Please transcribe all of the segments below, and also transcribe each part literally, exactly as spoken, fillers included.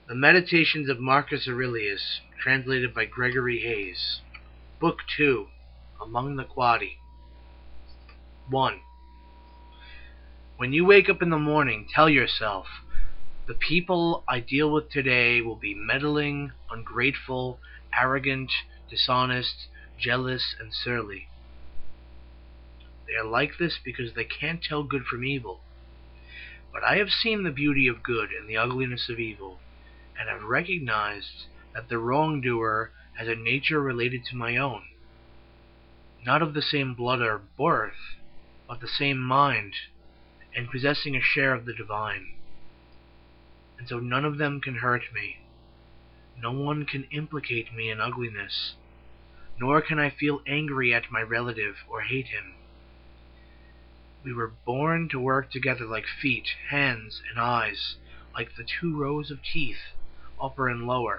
The Meditations of Marcus Aurelius, translated by Gregory Hayes. Book two, Among the Quadi. one. When you wake up in the morning, tell yourself, the people I deal with today will be meddling, ungrateful, arrogant, dishonest, jealous, and surly. They are like this because they can't tell good from evil. But I have seen the beauty of good and the ugliness of evil, and have recognized that the wrongdoer has a nature related to my own, not of the same blood or birth, but the same mind, and possessing a share of the divine. And so none of them can hurt me. No one can implicate me in ugliness, nor can I feel angry at my relative or hate him. We were born to work together like feet, hands, and eyes, like the two rows of teeth, upper and lower.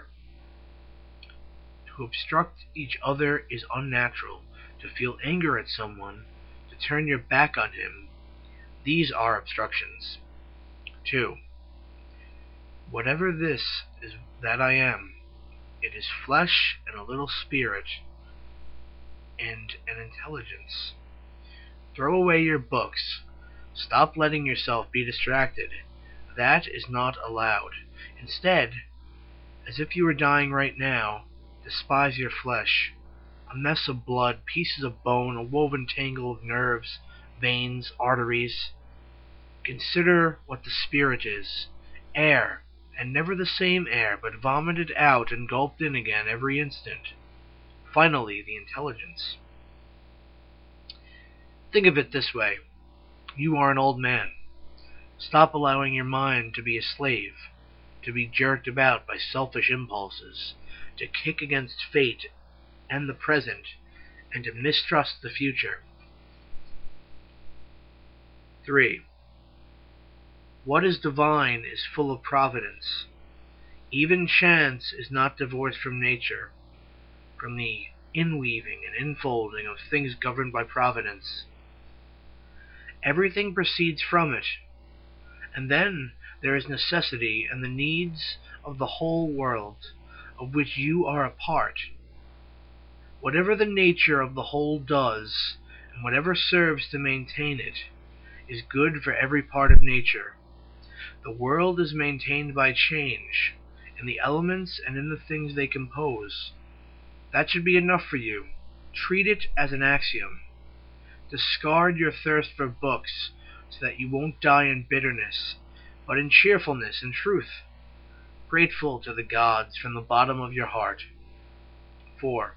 To obstruct each other is unnatural. To feel anger at someone, to turn your back on him, these are obstructions. two. Whatever this is that I am, it is flesh and a little spirit, and an intelligence. Throw away your books. Stop letting yourself be distracted. That is not allowed. Instead, as if you were dying right now, despise your flesh. A mess of blood, pieces of bone, a woven tangle of nerves, veins, arteries. Consider what the spirit is. Air, and never the same air, but vomited out and gulped in again every instant. Finally, the intelligence. Think of it this way. You are an old man. Stop allowing your mind to be a slave, to be jerked about by selfish impulses, to kick against fate and the present, and to mistrust the future. three. What is divine is full of providence. Even chance is not divorced from nature, from the inweaving and infolding of things governed by providence. Everything proceeds from it, and then there is necessity and the needs of the whole world, of which you are a part. Whatever the nature of the whole does, and whatever serves to maintain it, is good for every part of nature. The world is maintained by change, in the elements and in the things they compose. That should be enough for you. Treat it as an axiom. Discard your thirst for books, so that you won't die in bitterness, but in cheerfulness and truth, grateful to the gods from the bottom of your heart. four.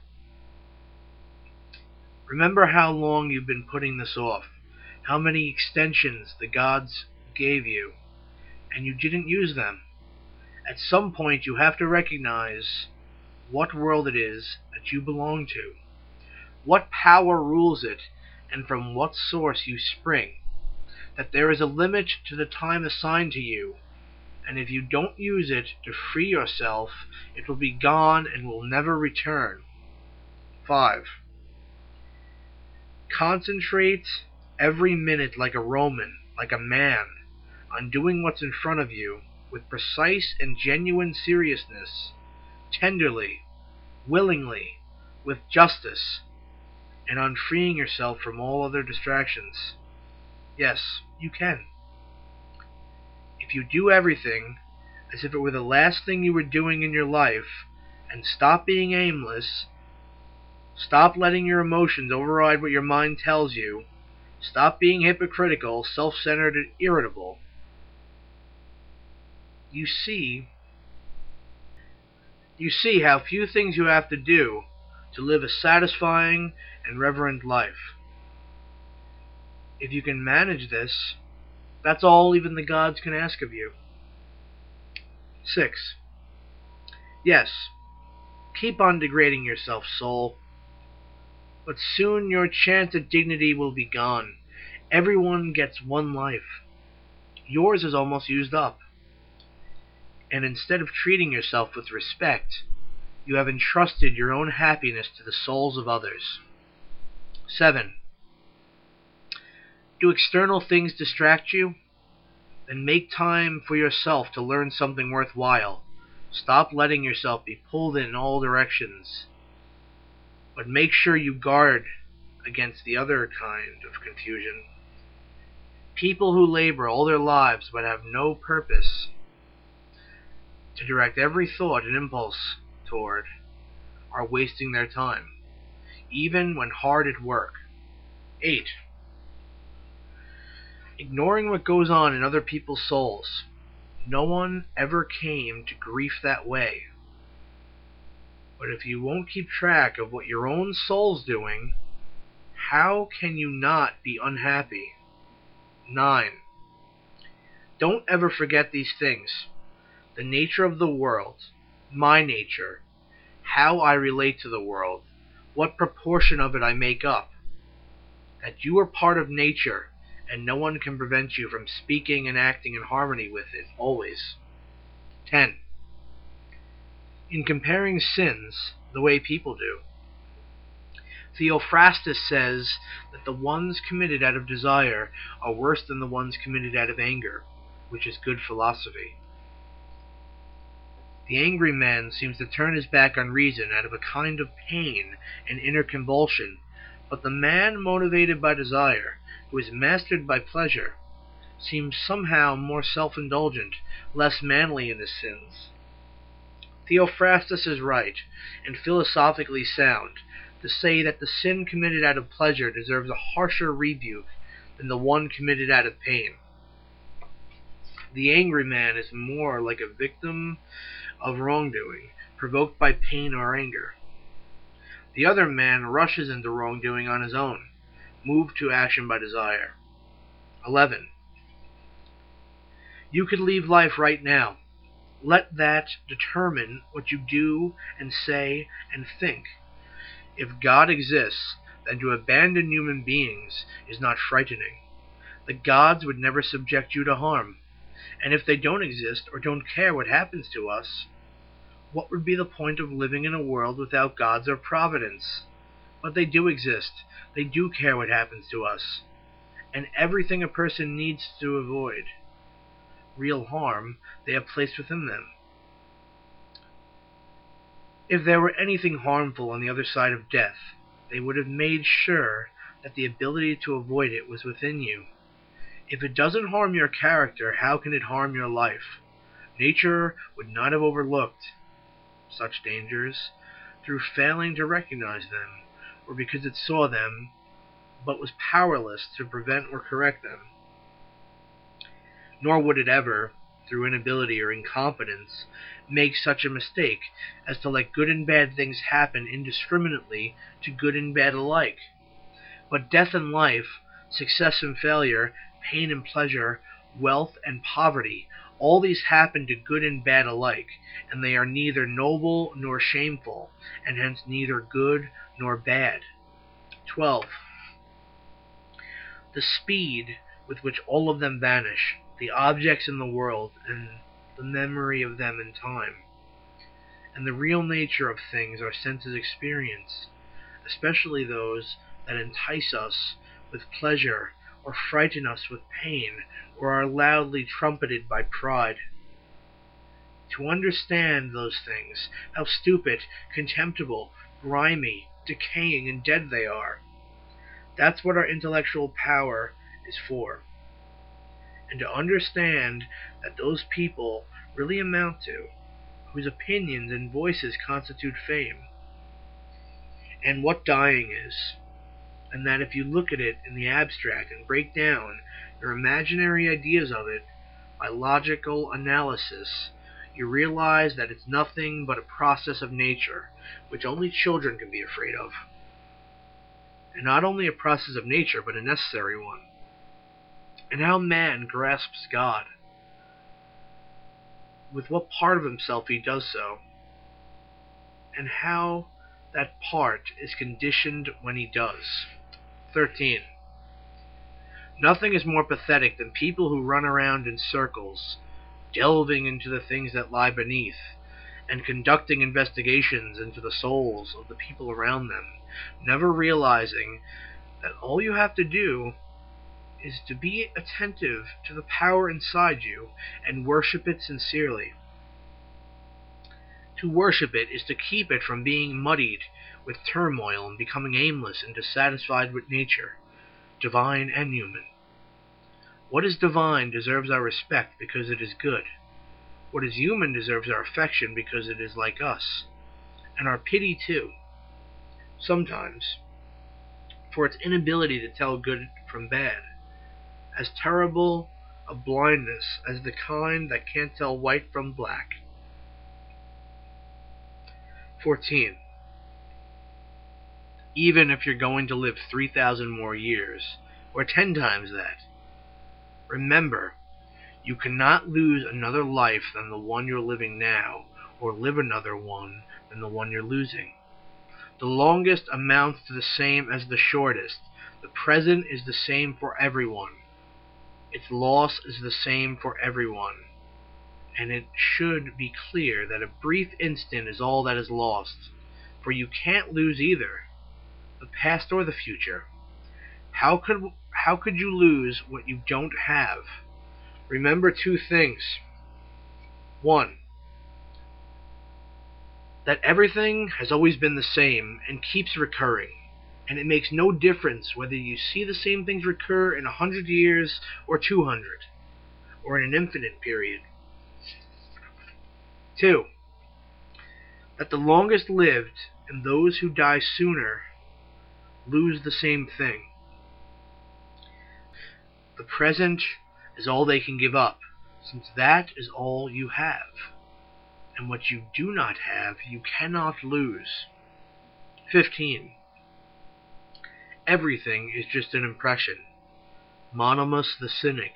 Remember how long you've been putting this off, how many extensions the gods gave you, and you didn't use them. At some point you have to recognize what world it is that you belong to, what power rules it, and from what source you spring, that there is a limit to the time assigned to you, and if you don't use it to free yourself, it will be gone and will never return. five. Concentrate every minute like a Roman, like a man, on doing what's in front of you with precise and genuine seriousness, tenderly, willingly, with justice, and on freeing yourself from all other distractions. Yes, you can. If you do everything as if it were the last thing you were doing in your life, and stop being aimless, stop letting your emotions override what your mind tells you, stop being hypocritical, self-centered, and irritable, you see, you see how few things you have to do to live a satisfying and reverent life. If you can manage this, that's all even the gods can ask of you. six. Yes, keep on degrading yourself, soul, but soon your chance at dignity will be gone. Everyone gets one life. Yours is almost used up. And instead of treating yourself with respect, you have entrusted your own happiness to the souls of others. seven. Do external things distract you? Then make time for yourself to learn something worthwhile. Stop letting yourself be pulled in all directions, but make sure you guard against the other kind of confusion. People who labor all their lives but have no purpose to direct every thought and impulse toward are wasting their time, even when hard at work. eight. Ignoring what goes on in other people's souls. No one ever came to grief that way. But if you won't keep track of what your own soul's doing, how can you not be unhappy? nine. Don't ever forget these things. The nature of the world, my nature, how I relate to the world, what proportion of it I make up. That you are part of nature, and no one can prevent you from speaking and acting in harmony with it, always. ten. In comparing sins the way people do, Theophrastus says that the ones committed out of desire are worse than the ones committed out of anger, which is good philosophy. The angry man seems to turn his back on reason out of a kind of pain and inner convulsion, but the man motivated by desire, who is mastered by pleasure, seems somehow more self-indulgent, less manly in his sins. Theophrastus is right, and philosophically sound, to say that the sin committed out of pleasure deserves a harsher rebuke than the one committed out of pain. The angry man is more like a victim of wrongdoing, provoked by pain or anger. The other man rushes into wrongdoing on his own, moved to action by desire. eleven. You could leave life right now. Let that determine what you do and say and think. If God exists, then to abandon human beings is not frightening. The gods would never subject you to harm. And if they don't exist or don't care what happens to us, what would be the point of living in a world without gods or providence? But they do exist. They do care what happens to us. And everything a person needs to avoid real harm, they have placed within them. If there were anything harmful on the other side of death, they would have made sure that the ability to avoid it was within you. If it doesn't harm your character, how can it harm your life? Nature would not have overlooked such dangers through failing to recognize them, or because it saw them, but was powerless to prevent or correct them. Nor would it ever, through inability or incompetence, make such a mistake as to let good and bad things happen indiscriminately to good and bad alike. But death and life, success and failure, pain and pleasure, wealth and poverty, all these happen to good and bad alike, and they are neither noble nor shameful, and hence neither good nor bad. twelve. The speed with which all of them vanish, the objects in the world, and the memory of them in time, and the real nature of things our senses experience, especially those that entice us with pleasure or frighten us with pain, or are loudly trumpeted by pride. To understand those things, how stupid, contemptible, grimy, decaying, and dead they are, that's what our intellectual power is for. And to understand that those people really amount to, whose opinions and voices constitute fame, and what dying is, and that if you look at it in the abstract and break down your imaginary ideas of it by logical analysis, you realize that it's nothing but a process of nature, which only children can be afraid of. And not only a process of nature, but a necessary one. And how man grasps God, with what part of himself he does so, and how that part is conditioned when he does. thirteen. Nothing is more pathetic than people who run around in circles, delving into the things that lie beneath, and conducting investigations into the souls of the people around them, never realizing that all you have to do is to be attentive to the power inside you and worship it sincerely. To worship it is to keep it from being muddied with turmoil and becoming aimless and dissatisfied with nature, divine and human. What is divine deserves our respect because it is good. What is human deserves our affection because it is like us, and our pity too, sometimes, for its inability to tell good from bad. As terrible a blindness as the kind that can't tell white from black. fourteen. Even if you're going to live three thousand more years, or ten times that, remember, you cannot lose another life than the one you're living now, or live another one than the one you're losing. The longest amounts to the same as the shortest. The present is the same for everyone. Its loss is the same for everyone. And it should be clear that a brief instant is all that is lost, for you can't lose either, the past or the future. How could how could you lose what you don't have? Remember two things. One, that everything has always been the same and keeps recurring, and it makes no difference whether you see the same things recur in a hundred years or two hundred, or in an infinite period. Two, that the longest lived and those who die sooner lose the same thing. The present is all they can give up, since that is all you have. And what you do not have, you cannot lose. fifteen. Everything is just an impression. Monomus the cynic.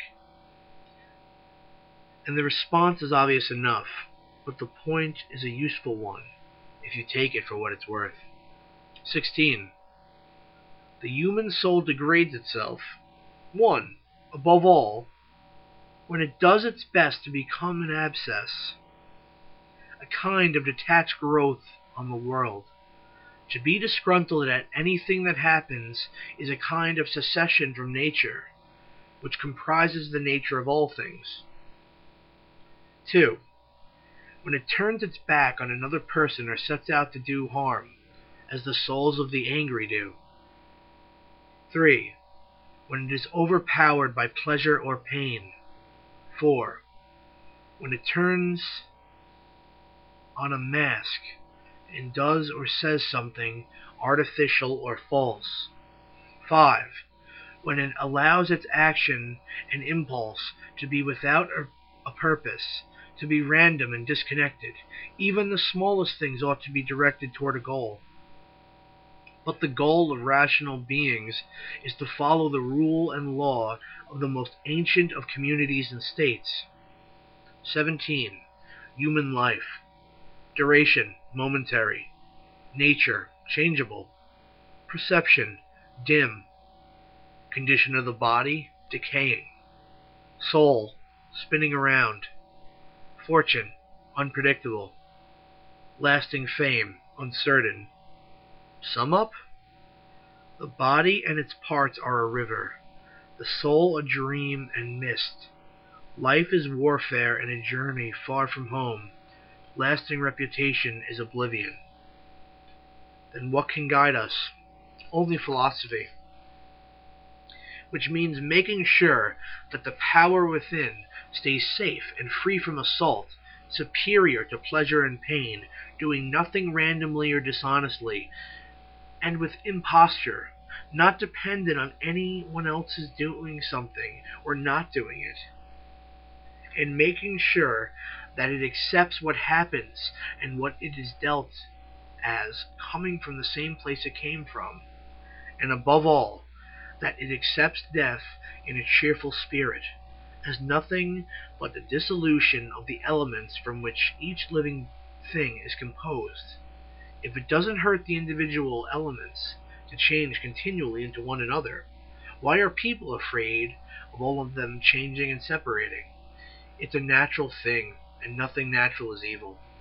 And the response is obvious enough, but the point is a useful one, if you take it for what it's worth. sixteen. The human soul degrades itself, one, above all, when it does its best to become an abscess, a kind of detached growth on the world. To be disgruntled at anything that happens is a kind of secession from nature, which comprises the nature of all things. two. When it turns its back on another person or sets out to do harm, as the souls of the angry do. three. When it is overpowered by pleasure or pain. four. When it turns on a mask and does or says something artificial or false. five. When it allows its action and impulse to be without a, a purpose, to be random and disconnected. Even the smallest things ought to be directed toward a goal. But the goal of rational beings is to follow the rule and law of the most ancient of communities and states. seventeen. Human life. Duration, momentary. Nature, changeable. Perception, dim. Condition of the body, decaying. Soul, spinning around. Fortune, unpredictable. Lasting fame, uncertain. Sum up? The body and its parts are a river, the soul a dream and mist. Life is warfare and a journey far from home. Lasting reputation is oblivion. Then what can guide us? Only philosophy. Which means making sure that the power within stays safe and free from assault, superior to pleasure and pain, doing nothing randomly or dishonestly, and with imposture, not dependent on anyone else's doing something or not doing it, and making sure that it accepts what happens and what it is dealt as coming from the same place it came from, and above all, that it accepts death in a cheerful spirit, as nothing but the dissolution of the elements from which each living thing is composed. If it doesn't hurt the individual elements to change continually into one another, why are people afraid of all of them changing and separating? It's a natural thing, and nothing natural is evil.